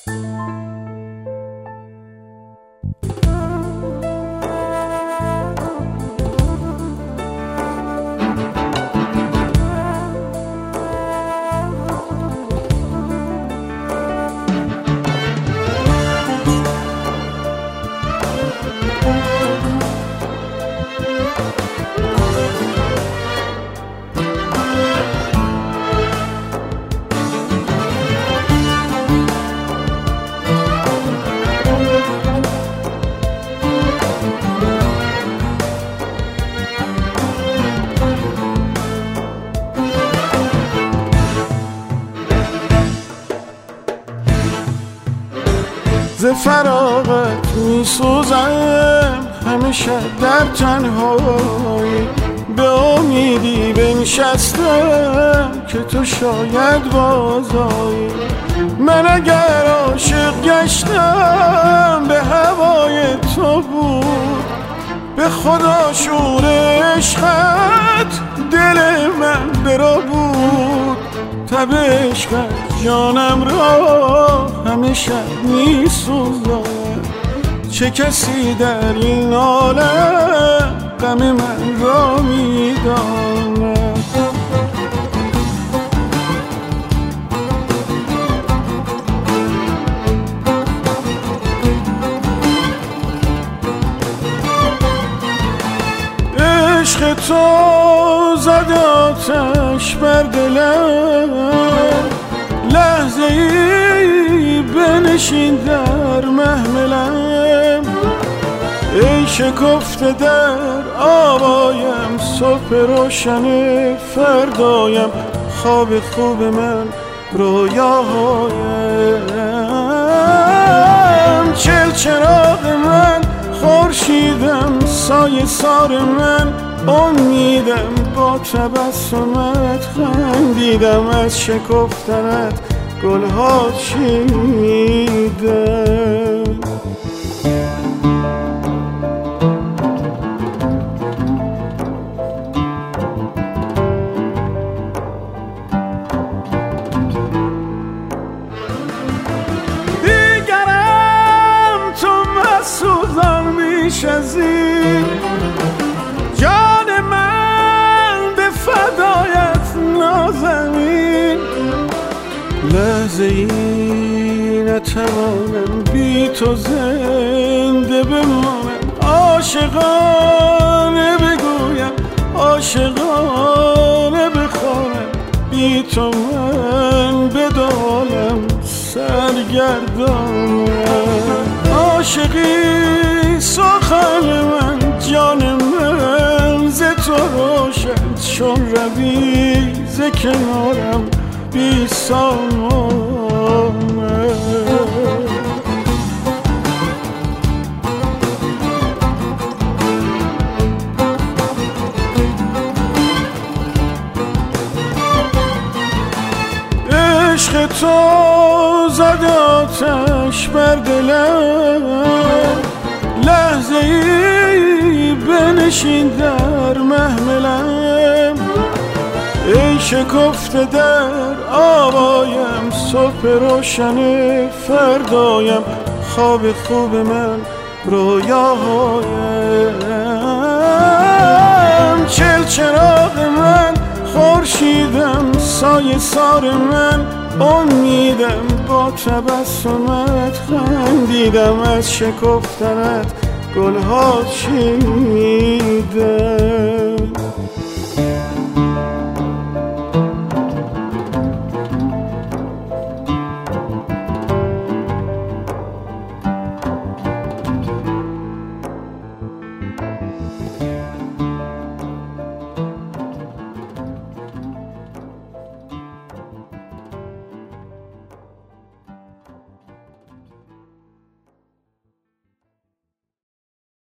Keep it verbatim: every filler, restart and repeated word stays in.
ز فراغت می سوزم همیشه در تنهایی، به امیدی بنشستم که تو شاید بازایی. من اگر عاشق گشتم به هوای تو بود، به خدا شور عشقت دل من برا بود. تب عشقت جانم را همیشه می سوزد، چه کسی در این عالم غم من را می داند. عشق تو زد آتش بر دلم، لحظه ای بنشین در محملم. ای شکفته در آوایم صبح روشن فردایم، خواب خوب من رویاهایم. چل چراغ من خورشیدم، سایه سار من امیدم، با تبسمت خندیدم، از شکفتنت گلها چیدم. دیگرم تو مسوزان بیش از این، جان من به فدایت نازنین. لحظه ای نتوانم بی تو زنده بمانم، عاشقانه بگویم عاشقانه بخوانم، بی تو من بدانم سرگردانم. عاشقی سخن من جان من ز تو روشن، چون روی ز کنارم بی سامانه. عشق تو زد آتش بر دلم، لحظه ای بنشین در محملم. ای شکفته در آوایم صبح روشن فردایم، خواب خوب من رویاهایم. چل چراغ من خورشیدم، سایه سار من امیدم، با تبسمت خندیدم، از شکفتنت گلها چیدم.